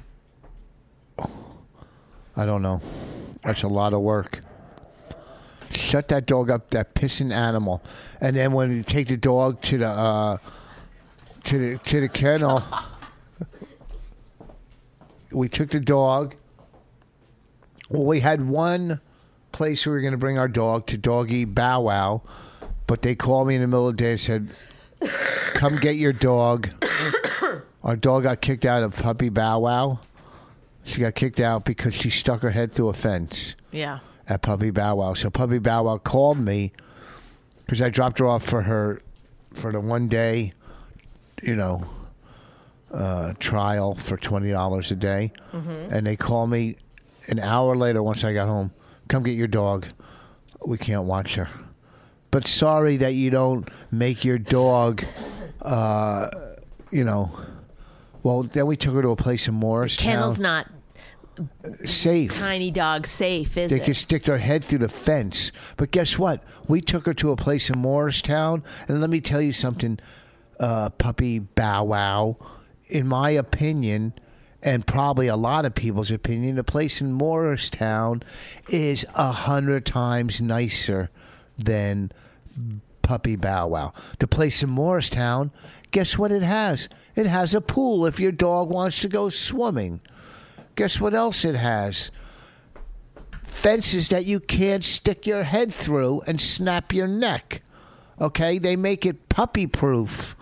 S6: I don't know. That's a lot of work. Shut that dog up, that pissing animal. And then when you take the dog to the uh, to the to the kennel, we took the dog. Well, we had one place we were going to bring our dog to Doggy Bow Wow, but they called me in the middle of the day and said, "Come get your dog." Our dog got kicked out of Puppy Bow Wow. She got kicked out because she stuck her head through a fence
S7: Yeah.
S6: at Puppy Bow Wow. So Puppy Bow Wow called me because I dropped her off for her for the one day, you know, uh, trial for twenty dollars a day. Mm-hmm. And they called me An hour later, once I got home, come get your dog. We can't watch her. But sorry that you don't make your dog, uh, you know. Well, then we took her to a place in Morristown.
S7: Kennel's not
S6: safe.
S7: tiny dog safe, is
S6: They
S7: it?
S6: could stick their head through the fence. But guess what? We took her to a place in Morristown, and let me tell you something, uh, Puppy Bow Wow. In my opinion, and probably a lot of people's opinion, the place in Morristown is a hundred times nicer than Puppy Bow Wow. The place in Morristown, guess what it has? It has a pool if your dog wants to go swimming. Guess what else it has? Fences that you can't stick your head through and snap your neck. Okay? They make it puppy-proof.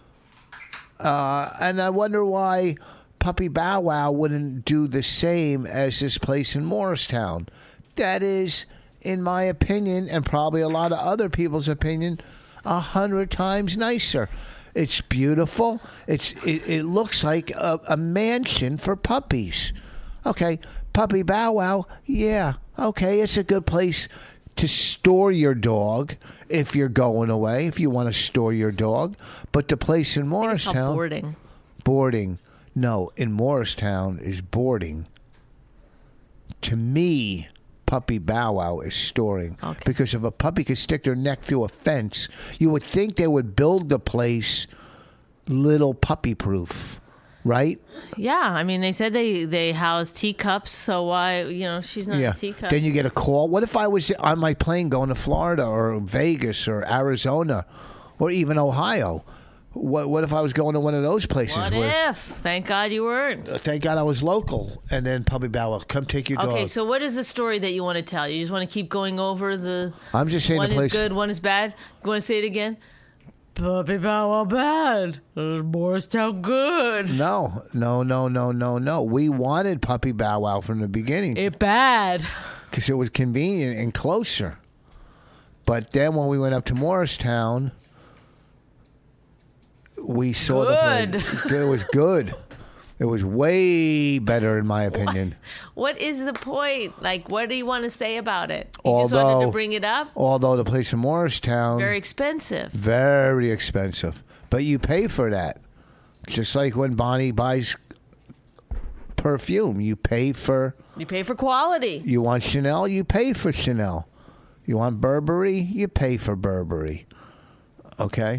S6: Uh, and I wonder why Puppy Bow Wow wouldn't do the same as this place in Morristown. That is, in my opinion, and probably a lot of other people's opinion, a hundred times nicer. It's beautiful. It's it, it looks like a, a mansion for puppies. Okay, Puppy Bow Wow, yeah, okay, it's a good place to store your dog if you're going away, if you want to store your dog. But the place in
S7: I think it's called
S6: Morristown...
S7: boarding.
S6: Boarding. No, in Morristown is boarding. To me, Puppy Bow Wow is storing.
S7: Okay.
S6: Because if a puppy could stick their neck through a fence, you would think they would build the place little puppy-proof, right?
S7: Yeah, I mean, they said they, they house teacups, so why, you know, she's not
S6: Yeah.
S7: a teacup.
S6: Then you get a call. What if I was on my plane going to Florida or Vegas or Arizona or even Ohio? What What if I was going to one of those places?
S7: What
S6: where,
S7: if? Thank God you weren't.
S6: Thank God I was local. And then Puppy Bow Wow, come take your dog.
S7: Okay, so what is the story that you want to tell? You just want to keep going over the...
S6: I'm just saying
S7: one
S6: the place.
S7: is good, one is bad? You want to say it again? Puppy Bow Wow bad. Morristown good.
S6: No, no, no, no, no, no. We wanted Puppy Bow Wow from the beginning
S7: It bad.
S6: because it was convenient and closer. But then when we went up to Morristown, we saw
S7: Good.
S6: the place. It was good. It was way better, in my opinion.
S7: What is the point? Like, what do you want to say about it? You just wanted
S6: Although-
S7: to bring it up?
S6: Although the place in Morristown,
S7: Very expensive.
S6: very expensive. But you pay for that. Just like when Bonnie buys perfume, you pay for...
S7: You pay for quality.
S6: You want Chanel, you pay for Chanel. You want Burberry, you pay for Burberry. Okay?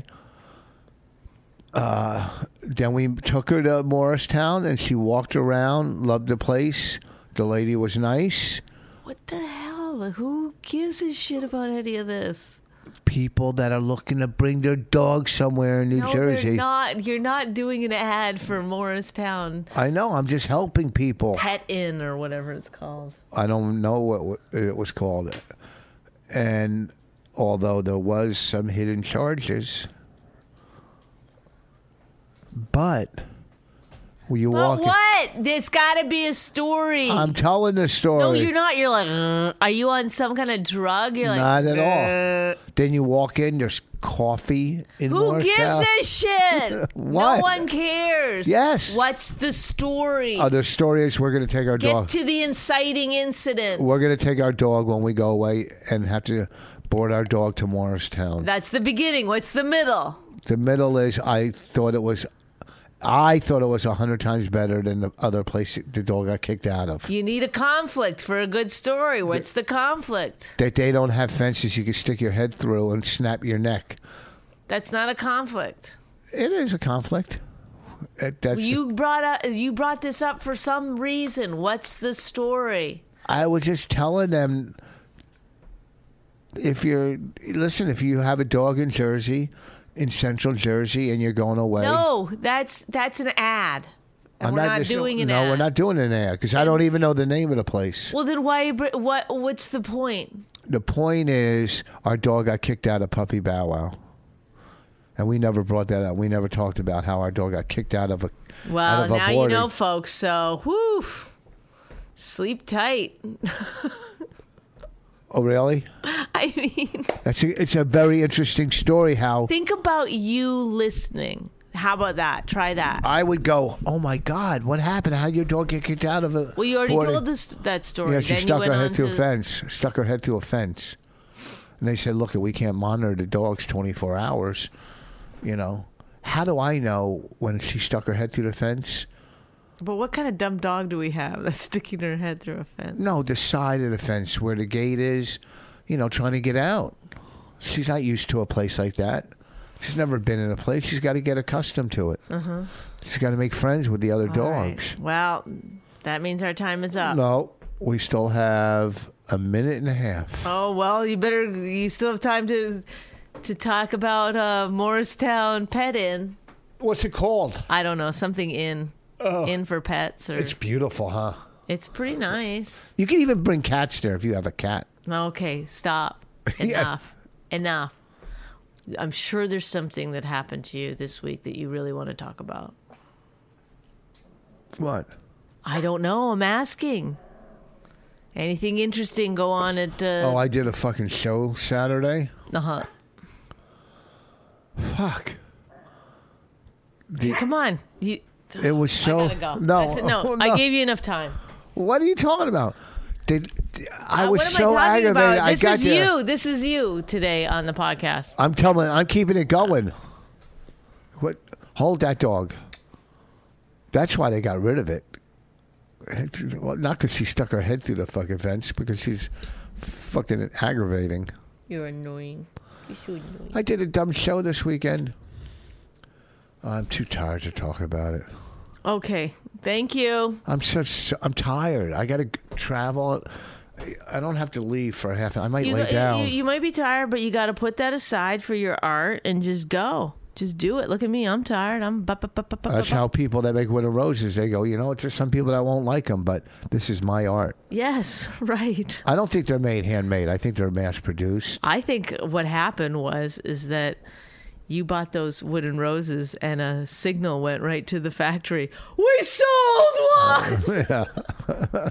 S6: Uh, then we took her to Morristown, and she walked around, loved the place. The lady was nice.
S7: What the hell? Who gives a shit about any of this?
S6: People that are looking to bring their dog somewhere in New
S7: no,
S6: Jersey.
S7: They're not. You're not doing an ad for Morristown
S6: I know, I'm just helping people.
S7: Pet Inn or whatever it's called.
S6: I don't know what it was called. And although there was some hidden charges, but were you
S7: But
S6: walking?
S7: what? There's got to be a story.
S6: I'm telling the story.
S7: no, you're not. You're like, "Uh, are you on some kind of drug? You're like,
S6: Not at all.
S7: "Uh."
S6: Then you walk in, there's coffee in
S7: Who gives
S6: Morristown.
S7: a shit?
S6: What?
S7: No one cares.
S6: Yes.
S7: What's the story?
S6: Oh, the story is we're going to take our
S7: Get
S6: dog.
S7: to the inciting incident.
S6: We're going to take our dog when we go away and have to board our dog to Morristown.
S7: That's the beginning. What's the middle?
S6: The middle is I thought it was I thought it was a hundred times better than the other place the dog got kicked out of.
S7: You need a conflict for a good story. What's the conflict?
S6: That they don't have fences you can stick your head through and snap your neck.
S7: That's not a conflict.
S6: It is a conflict. It- that's
S7: You brought up, you brought this up for some reason. What's the story?
S6: I was just telling them if you're listen, if you have a dog in Jersey, in Central Jersey, and you're going away.
S7: No, that's that's an ad. And
S6: I'm
S7: we're not,
S6: just-
S7: doing an
S6: no,
S7: ad.
S6: we're not doing an ad because I don't even know the name of the place.
S7: Well, then why? br- What? What's the point?
S6: The point is, our dog got kicked out of Puppy Bow Wow, and we never brought that up. We never talked about how our dog got kicked out of a. out
S7: Well,
S6: of a
S7: now you
S6: boarding.
S7: know, folks. So, whoo, sleep tight.
S6: Oh, really?
S7: I mean,
S6: That's a, it's a very interesting story. How
S7: think about you listening. How about that? Try that.
S6: I would go, oh my God, what happened? How did your dog get kicked out of a
S7: Well, you already
S6: boarding?
S7: told this that story.
S6: Yeah, she
S7: then
S6: stuck
S7: you went
S6: her
S7: on
S6: head through
S7: to,
S6: a fence. Stuck her head through a fence. And they said, look, we can't monitor the dogs twenty-four hours. You know, how do I know when she stuck her head through the fence?
S7: But what kind of dumb dog do we have that's sticking her head through a fence?
S6: No, the side of the fence where the gate is, you know, trying to get out. She's not used to a place like that. She's never been in a place. She's got to get accustomed to it.
S7: Uh-huh.
S6: She's got to make friends with the other
S7: All
S6: dogs.
S7: right. Well, that means our time is up.
S6: No, we still have a minute and a half.
S7: Oh, well, you better, you still have time to to talk about uh, Morristown Pet Inn.
S6: What's it called?
S7: I don't know, something in.
S6: Oh,
S7: in for pets. Or,
S6: it's beautiful, huh?
S7: it's pretty nice.
S6: You can even bring cats there if you have a cat.
S7: Okay, stop.
S6: Yeah.
S7: Enough. Enough. I'm sure there's something that happened to you this week that you really want to talk about.
S6: What?
S7: I don't know. I'm asking. Anything interesting go on at... Uh,
S6: Oh, I did a fucking show Saturday.
S7: uh-huh.
S6: Fuck. The-
S7: Come on. You,
S6: it was so...
S7: I gotta go.
S6: No,
S7: That's it. No,
S6: oh,
S7: I gave you enough time.
S6: What are you talking about? Did I
S7: Uh,
S6: was
S7: what am
S6: so
S7: I talking
S6: aggravated.
S7: about?
S6: I
S7: This
S6: got
S7: is
S6: there.
S7: you. This is you today on the podcast.
S6: I'm telling. I'm keeping it going. What? Hold that dog. That's why they got rid of it. Well, not because she stuck her head through the fucking fence, because she's fucking aggravating.
S7: You're annoying. You're so annoying.
S6: I did a dumb show this weekend. I'm too tired to talk about it.
S7: Okay. Thank you.
S6: I'm such. I'm tired. I got to travel. I don't have to leave for a half an hour. I might
S7: You,
S6: lay
S7: you,
S6: down.
S7: you might be tired, but you got to put that aside for your art and just go. Just do it. Look at me. I'm tired. I'm. Bu- bu- bu- bu- bu-
S6: That's
S7: bu-
S6: how people that make Winter Roses, they go, you know, there's some people that won't like them, but this is my art.
S7: Yes, right.
S6: I don't think they're made handmade. I think they're mass produced.
S7: I think what happened was is that you bought those wooden roses and a signal went right to the factory. We sold one.
S6: Yeah.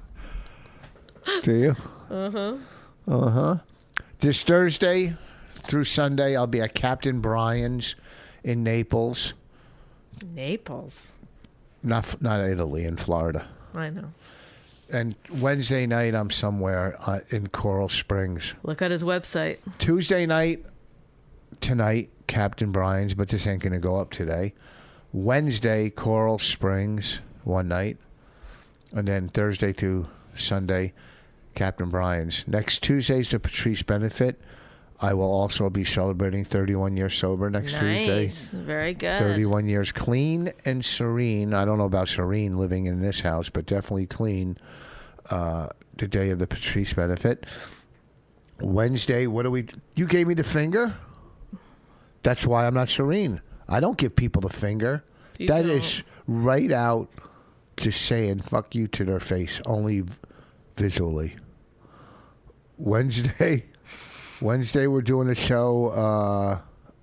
S6: Do you? Uh huh. Uh huh. This Thursday through Sunday, I'll be at Captain Brian's in Naples.
S7: Naples.
S6: Not not Italy, in Florida.
S7: I know.
S6: And Wednesday night, I'm somewhere uh, in Coral Springs.
S7: Look at his website.
S6: Tuesday night, tonight, Captain Brian's, but this ain't going to go up today. Wednesday, Coral Springs, one night. And then Thursday through Sunday, Captain Brian's. Next Tuesday's the Patrice Benefit. I will also be celebrating thirty-one years sober next Tuesday.
S7: Nice. Very good.
S6: thirty-one years clean and serene. I don't know about serene living in this house, but definitely clean. Uh, the day of the Patrice Benefit. Wednesday, what do we... You gave me the finger? That's why I'm not serene. I don't give people the finger.
S7: You
S6: That
S7: don't.
S6: is right out just saying fuck you to their face, only v- visually. Wednesday... Wednesday, we're doing a show. Uh,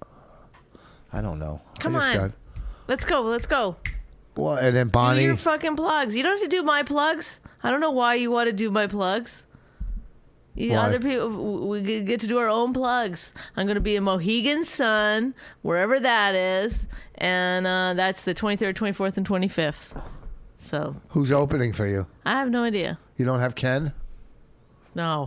S6: I don't know. I
S7: Come
S6: just
S7: on.
S6: got-
S7: Let's go. Let's go.
S6: well, and then
S7: Do
S6: Bonnie.
S7: your fucking plugs. You don't have to do my plugs. I don't know why you want to do my plugs. You,
S6: Why?
S7: other people, we get to do our own plugs. I'm going to be in Mohegan Sun, wherever that is, and uh, that's the twenty-third, twenty-fourth, and twenty-fifth. So
S6: Who's opening for you?
S7: I have no idea.
S6: You don't have Ken?
S7: No.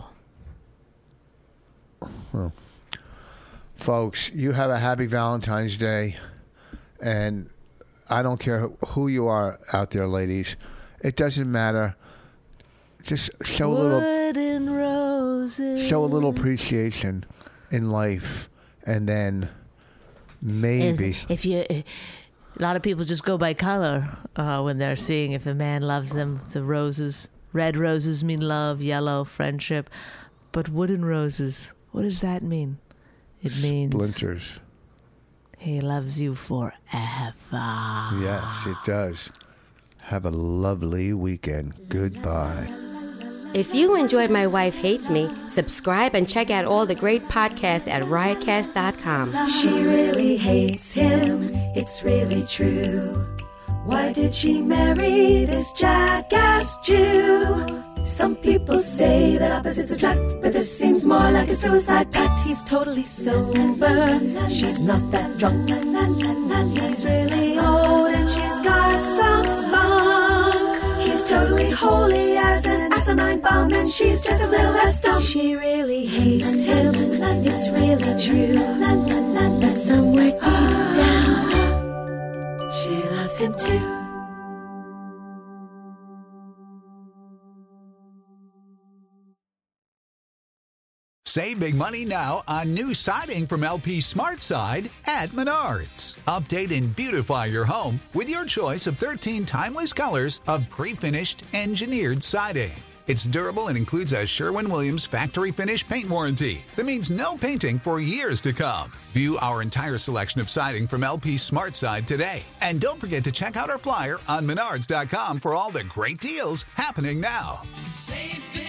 S6: Folks, you have a happy Valentine's Day. And I don't care who you are out there, ladies. It doesn't matter. Just show a little
S7: Wooden roses.
S6: show a little appreciation in life. And then maybe.
S7: Is- if you, a lot of people just go by color uh, when they're seeing if a man loves them. The roses, red roses mean love, yellow friendship, but wooden roses, what does that mean? It means
S6: Splinters.
S7: he loves you forever.
S6: Yes, it does. Have a lovely weekend. Goodbye.
S4: If you enjoyed My Wife Hates Me, subscribe and check out all the great podcasts at riotcast dot com.
S5: She really hates him, it's really true. Why did she marry this jackass Jew? Some people say that opposites attract, but this seems more like a suicide pact. He's totally sober, she's not that drunk. He's really old and she's got some spunk. He's totally holy as an asinine bomb, and she's just a little less dumb. She really hates him, it's really true, but somewhere deep down, she loves him too.
S2: Save big money now on new siding from L P Smart Side at Menards. Update and beautify your home with your choice of thirteen timeless colors of pre-finished engineered siding. It's durable and includes a Sherwin-Williams factory finish paint warranty that means no painting for years to come. View our entire selection of siding from L P Smart Side today. And don't forget to check out our flyer on menards dot com for all the great deals happening now.
S3: Save big